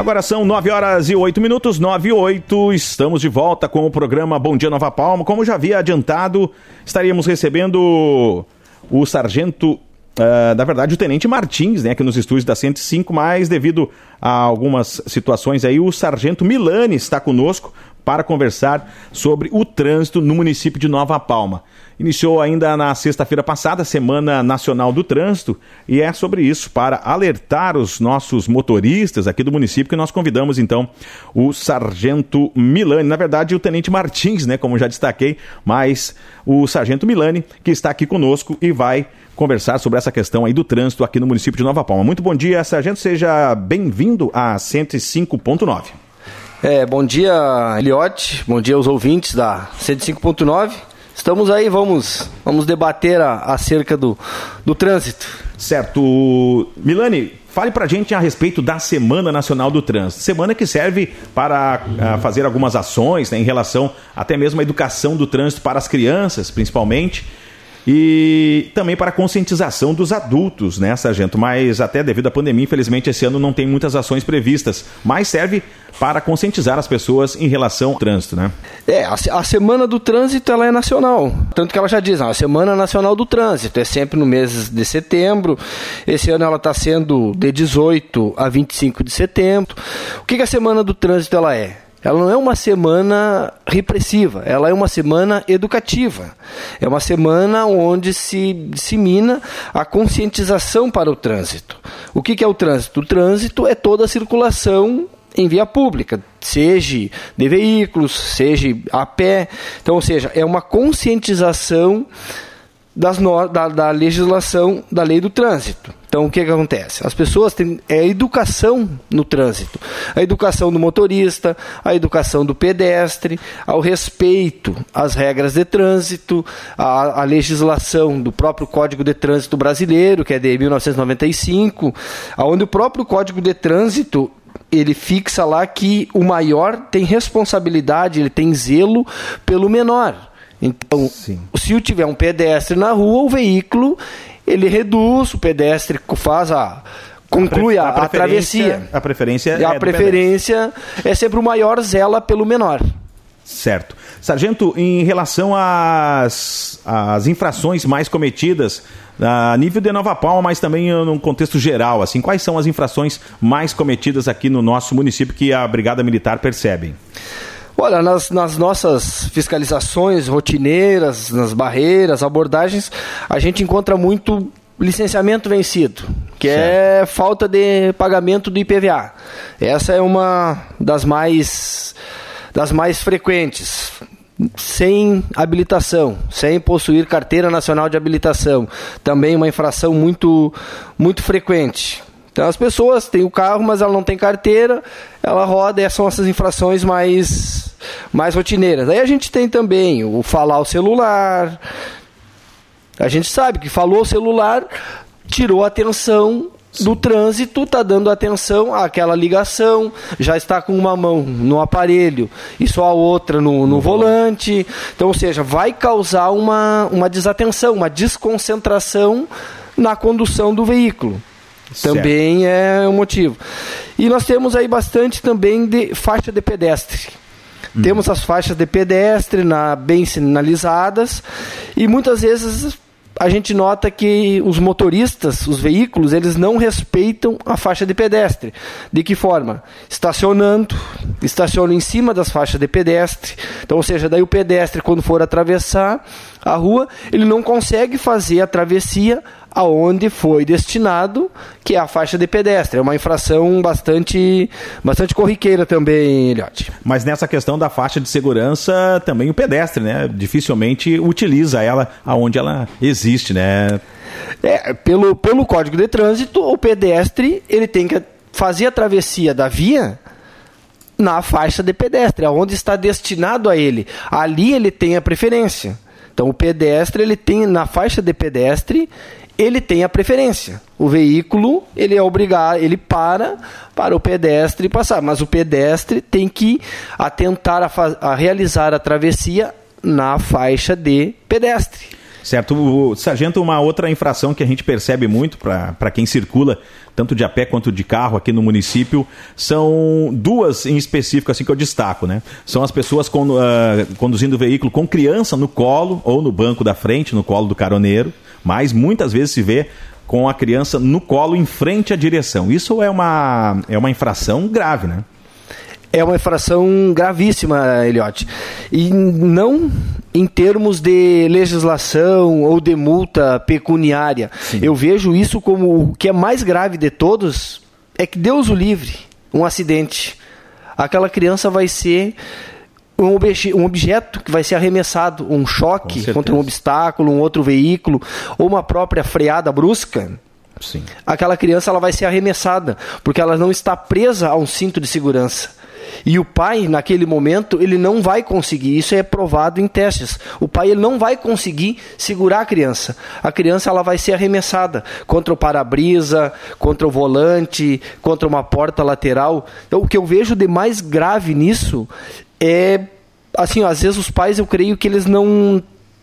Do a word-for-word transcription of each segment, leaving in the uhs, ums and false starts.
agora são nove horas e oito minutos, nove e oito. Estamos de volta com o programa Bom Dia Nova Palma. Como já havia adiantado, estaríamos recebendo o sargento, uh, na verdade o tenente Martins, né, aqui nos estúdios da cento e cinco, mas devido a algumas situações aí, o sargento Milani está conosco para conversar sobre o trânsito no município de Nova Palma. Iniciou ainda na sexta-feira passada a Semana Nacional do Trânsito e é sobre isso, para alertar os nossos motoristas aqui do município, que nós convidamos então o sargento Milani, na verdade o tenente Martins, né, como já destaquei, mas o sargento Milani, que está aqui conosco e vai conversar sobre essa questão aí do trânsito aqui no município de Nova Palma. Muito bom dia, sargento, seja bem-vindo a cento e cinco ponto nove. É, bom dia, Eliote, bom dia aos ouvintes da cento e cinco ponto nove. Estamos aí, vamos, vamos debater a, acerca do, do trânsito. Certo. Milani, fale pra gente a respeito da Semana Nacional do Trânsito. Semana que serve para uh, fazer algumas ações, né, em relação até mesmo à educação do trânsito para as crianças, principalmente, e também para a conscientização dos adultos, né, sargento? Mas até devido à pandemia, infelizmente, esse ano não tem muitas ações previstas, mas serve para conscientizar as pessoas em relação ao trânsito, né? É, a, a Semana do Trânsito, ela é nacional, tanto que ela já diz, a Semana Nacional do Trânsito, é sempre no mês de setembro. Esse ano ela está sendo de dezoito a vinte e cinco de setembro. O que, que a Semana do Trânsito ela é? Ela não é uma semana repressiva, ela é uma semana educativa. É uma semana onde se dissemina a conscientização para o trânsito. O que, que é o trânsito? O trânsito é toda a circulação em via pública, seja de veículos, seja a pé. Então, ou seja, é uma conscientização das no... da, da legislação da lei do trânsito. Então, o que, que acontece? As pessoas têm é a educação no trânsito. A educação do motorista, a educação do pedestre, ao respeito às regras de trânsito, a, a legislação do próprio Código de Trânsito Brasileiro, que é de mil novecentos e noventa e cinco, onde o próprio Código de Trânsito ele fixa lá que o maior tem responsabilidade, ele tem zelo pelo menor. Então, sim, se tiver um pedestre na rua, o veículo ele reduz, o pedestre faz a conclui a, a, a travessia. A preferência e é a preferência é sempre o maior, zela pelo menor. Certo. Sargento, em relação às, às infrações mais cometidas a nível de Nova Palma, mas também num contexto geral, assim, quais são as infrações mais cometidas aqui no nosso município que a Brigada Militar percebe? Olha, nas, nas nossas fiscalizações rotineiras, nas barreiras, abordagens, a gente encontra muito licenciamento vencido, que certo. É falta de pagamento do I P V A. Essa é uma das mais, das mais frequentes. Sem habilitação, sem possuir carteira nacional de habilitação. Também uma infração muito, muito frequente. Então as pessoas têm o carro, mas ela não tem carteira, ela roda, e essas são essas infrações mais, mais rotineiras. Aí a gente tem também o falar o celular. A gente sabe que falou o celular, tirou a atenção do trânsito, está dando atenção àquela ligação, já está com uma mão no aparelho e só a outra no, no volante. Então, ou seja, vai causar uma, uma desatenção, uma desconcentração na condução do veículo. Certo. Também é um motivo. E nós temos aí bastante também de faixa de pedestre. Hum. Temos as faixas de pedestre na, bem sinalizadas e muitas vezes a gente nota que os motoristas, os veículos, eles não respeitam a faixa de pedestre. De que forma? Estacionando, estacionam em cima das faixas de pedestre. Então, ou seja, daí o pedestre, quando for atravessar a rua, ele não consegue fazer a travessia aonde foi destinado, que é a faixa de pedestre. É uma infração bastante, bastante corriqueira também, Eliote. Mas nessa questão da faixa de segurança, também o pedestre, né, dificilmente utiliza ela aonde ela existe, né? É, pelo, pelo Código de Trânsito, o pedestre ele tem que fazer a travessia da via na faixa de pedestre, aonde está destinado a ele. Ali ele tem a preferência. Então o pedestre, ele tem na faixa de pedestre, ele tem a preferência. O veículo, ele é obrigado, ele para para o pedestre passar, mas o pedestre tem que atentar a, fa- a realizar a travessia na faixa de pedestre. Certo. O, sargento, uma outra infração que a gente percebe muito para quem circula, tanto de a pé quanto de carro aqui no município, são duas em específico assim que eu destaco, né? São as pessoas con, uh, conduzindo o veículo com criança no colo ou no banco da frente, no colo do caroneiro, mas muitas vezes se vê com a criança no colo em frente à direção. Isso é uma, é uma infração grave, né? É uma infração gravíssima, Eliote. E não em termos de legislação ou de multa pecuniária. Sim. Eu vejo isso como o que é mais grave de todos, é que Deus o livre, um acidente. Aquela criança vai ser um, obje- um objeto que vai ser arremessado, um choque contra um obstáculo, um outro veículo, ou uma própria freada brusca. Sim. Aquela criança ela vai ser arremessada, porque ela não está presa a um cinto de segurança. E o pai, naquele momento, ele não vai conseguir, isso é provado em testes, o pai ele não vai conseguir segurar a criança. A criança ela vai ser arremessada contra o para-brisa, contra o volante, contra uma porta lateral. Então, o que eu vejo de mais grave nisso é, assim, às vezes os pais, eu creio que eles não...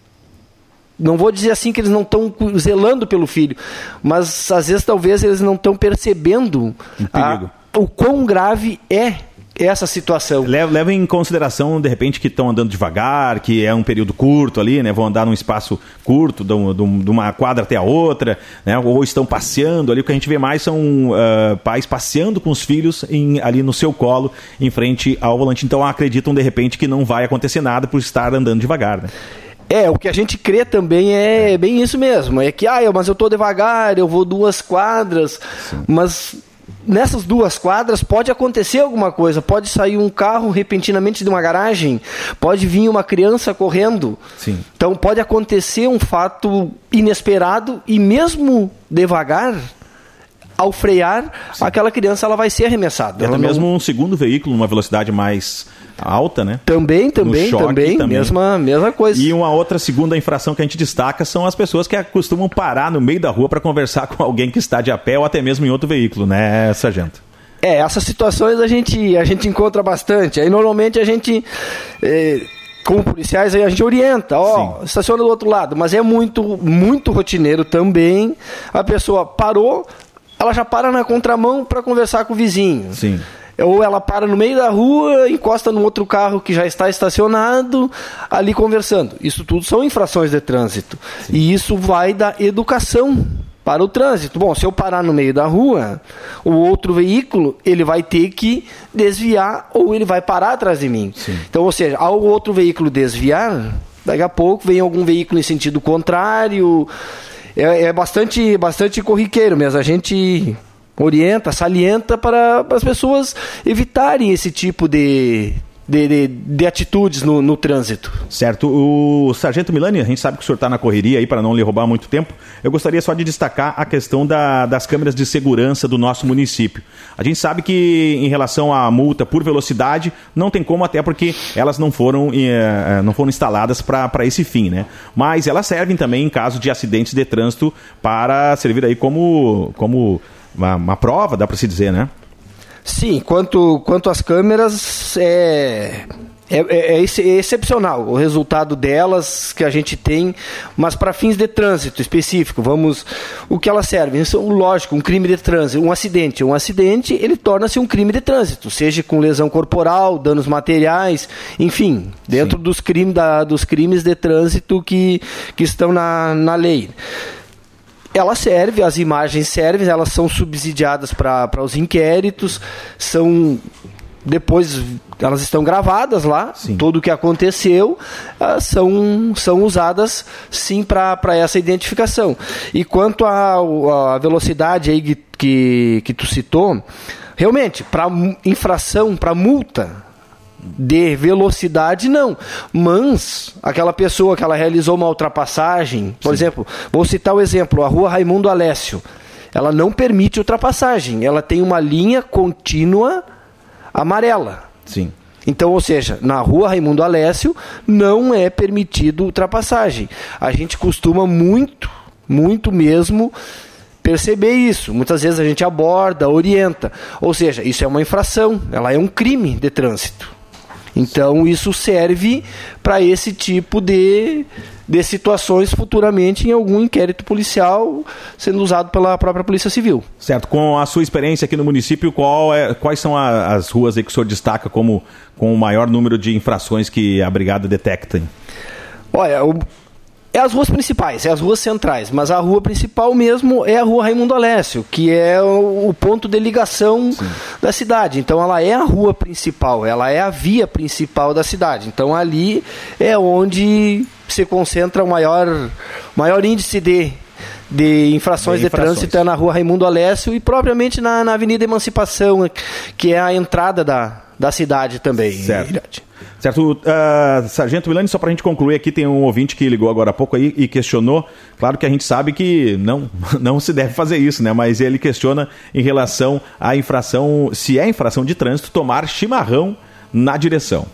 Não vou dizer assim que eles não estão zelando pelo filho, mas às vezes talvez eles não estão percebendo a, o quão grave é essa situação. Leva, leva em consideração, de repente, que estão andando devagar, que é um período curto ali, né? Vão andar num espaço curto, de, de, de uma quadra até a outra, né? Ou estão passeando ali. O que a gente vê mais são uh, pais passeando com os filhos em, ali no seu colo, em frente ao volante. Então acreditam, de repente, que não vai acontecer nada por estar andando devagar, né? É, o que a gente crê também é, é bem isso mesmo. É que, ah, mas eu estou devagar, eu vou duas quadras, sim, mas... Nessas duas quadras pode acontecer alguma coisa, pode sair um carro repentinamente de uma garagem, pode vir uma criança correndo. Sim. Então pode acontecer um fato inesperado e mesmo devagar, ao frear, sim, aquela criança ela vai ser arremessada. E até mesmo não... um segundo veículo, numa velocidade mais alta, né? Também, também, choque, também, também. Mesma, mesma coisa. E uma outra segunda infração que a gente destaca são as pessoas que costumam parar no meio da rua para conversar com alguém que está de a pé ou até mesmo em outro veículo, né, sargento? É, essas situações a gente, a gente encontra bastante. Aí normalmente a gente... É... Como policiais, aí a gente orienta, ó, sim, estaciona do outro lado, mas é muito, muito rotineiro também. A pessoa parou, ela já para na contramão para conversar com o vizinho. Sim. Ou ela para no meio da rua, encosta num outro carro que já está estacionado, ali conversando. Isso tudo são infrações de trânsito. Sim. E isso vai da educação para o trânsito. Bom, se eu parar no meio da rua, o outro veículo, ele vai ter que desviar ou ele vai parar atrás de mim. Sim. Então, ou seja, ao outro veículo desviar, daqui a pouco vem algum veículo em sentido contrário. É, é bastante, bastante corriqueiro mesmo. A gente orienta, salienta para, para as pessoas evitarem esse tipo de, de, de, de atitudes no, no trânsito. Certo. O sargento Milani, a gente sabe que o senhor está na correria aí para não lhe roubar muito tempo. Eu gostaria só de destacar a questão da, das câmeras de segurança do nosso município. A gente sabe que em relação à multa por velocidade, não tem como, até porque elas não foram, eh, não foram instaladas para esse fim, né? Mas elas servem também em caso de acidentes de trânsito para servir aí como... como Uma, uma prova, dá para se dizer, né? Sim, quanto, quanto às câmeras, é, é, é, é excepcional o resultado delas que a gente tem, mas para fins de trânsito específico, vamos, o que elas servem? São, lógico, um crime de trânsito, um acidente. Um acidente, ele torna-se um crime de trânsito, seja com lesão corporal, danos materiais, enfim, dentro dos, crime, da, dos crimes de trânsito que, que estão na, na lei. Ela serve, as imagens servem, elas são subsidiadas para os inquéritos, são, depois elas estão gravadas lá, sim, tudo o que aconteceu, uh, são, são usadas sim para essa identificação. E quanto à velocidade aí que, que, que tu citou, realmente, para infração, para multa de velocidade, não. Mas aquela pessoa que ela realizou uma ultrapassagem, por sim, exemplo, vou citar o exemplo, a rua Raimundo Alessio, ela não permite ultrapassagem, ela tem uma linha contínua amarela. Sim. Então, ou seja, na rua Raimundo Alessio não é permitido ultrapassagem. A gente costuma muito, muito mesmo perceber isso. Muitas vezes a gente aborda, orienta. Ou seja, isso é uma infração, ela é um crime de trânsito. Então isso serve para esse tipo de, de situações futuramente em algum inquérito policial sendo usado pela própria Polícia Civil. Certo. Com a sua experiência aqui no município, qual é, quais são a, as ruas aí que o senhor destaca como com o maior número de infrações que a Brigada detecta? Olha, o... É as ruas principais, é as ruas centrais, mas a rua principal mesmo é a rua Raimundo Alessio, que é o, o ponto de ligação Sim. da cidade. Então ela é a rua principal, ela é a via principal da cidade. Então ali é onde se concentra o maior, maior índice de, de infrações de, de infrações. trânsito, é na rua Raimundo Alessio e propriamente na, na Avenida Emancipação, que é a entrada da, da cidade também. Certo. Certo, uh, Sargento Milani, só para a gente concluir aqui, tem um ouvinte que ligou agora há pouco aí e questionou, claro que a gente sabe que não, não se deve fazer isso, né? Mas ele questiona em relação à infração, se é infração de trânsito, tomar chimarrão na direção.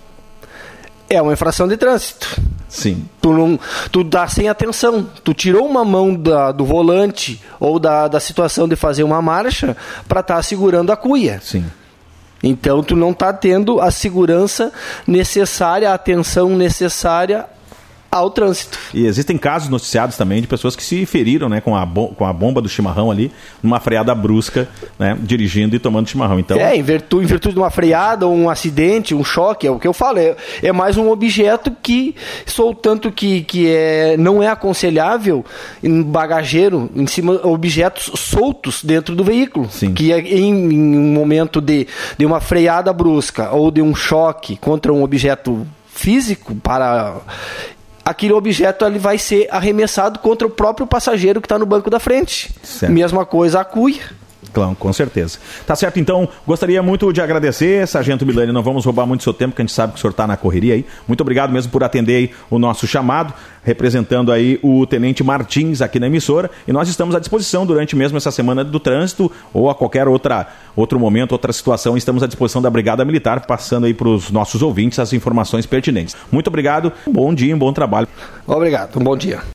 É uma infração de trânsito. Sim. Tu, não, tu dá sem atenção, tu tirou uma mão da, do volante ou da, da situação de fazer uma marcha para estar tá segurando a cuia. Sim. Então, tu não está tendo a segurança necessária, a atenção necessária ao trânsito. E existem casos noticiados também de pessoas que se feriram, né, com, a bom, com a bomba do chimarrão ali, numa freada brusca, né, dirigindo e tomando chimarrão. Então... É, em virtude, em virtude de uma freada, um acidente, um choque, é o que eu falo, é, é mais um objeto que, sou tanto que, que é, não é aconselhável em bagageiro, em cima, objetos soltos dentro do veículo. Sim. Que é em, em um momento de, de uma freada brusca ou de um choque contra um objeto físico, para... aquele objeto ele vai ser arremessado contra o próprio passageiro que está no banco da frente. Certo. Mesma coisa a cuia. Claro, com certeza. Tá certo, então, gostaria muito de agradecer, Sargento Milani, não vamos roubar muito seu tempo, porque a gente sabe que o senhor está na correria aí. Muito obrigado mesmo por atender aí o nosso chamado, representando aí o Tenente Martins aqui na emissora, e nós estamos à disposição durante mesmo essa semana do trânsito, ou a qualquer outra, outro momento, outra situação, estamos à disposição da Brigada Militar, passando aí para os nossos ouvintes as informações pertinentes. Muito obrigado, um bom dia, um bom trabalho. Obrigado, um bom dia.